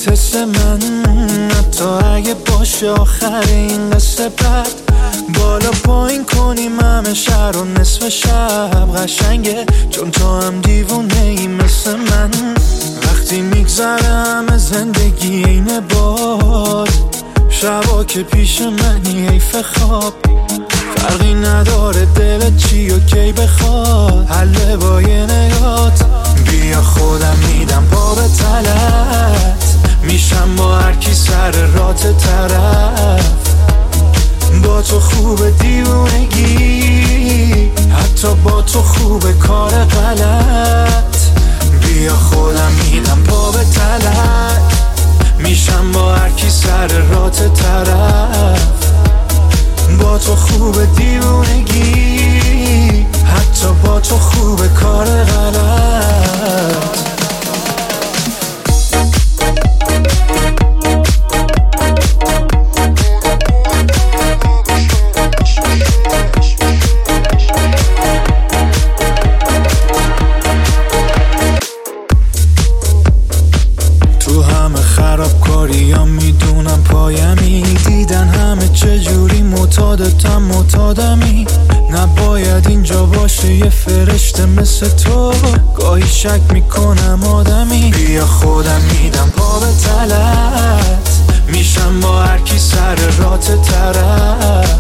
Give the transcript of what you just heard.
تست من، حتی اگه باشه آخر این قصه بد. بالا پایین کنیم همه شهر و نصف شب قشنگه، چون تو هم دیوونه ای مثل من. وقتی میگذره همه زندگی اینه باد، شبا که پیش منی حیف خواب. فرقی نداره دلت چی و کی بخواد، حله با یه نگات. بیا خودم میدم پا به تلت، میشم با هر کی سر رات طرف. با تو خوب دیوونگی، حتی با تو خوب کار غلط. بیا خودم میدم پا به تلت، میشم با هر کی سر رات طرف. با تو خوب دیوونگی، حتی با تو خوب کار غلط. خرابکاریام میدونم پایمی، دیدن همه چجوری معتادتم معتادمی. نباید اینجا باشه یه فرشته مثل تو، گاهی شک میکنم آدمی. بیا خودم میدم پا به تلت، میشم با هر کی سر رات طرف.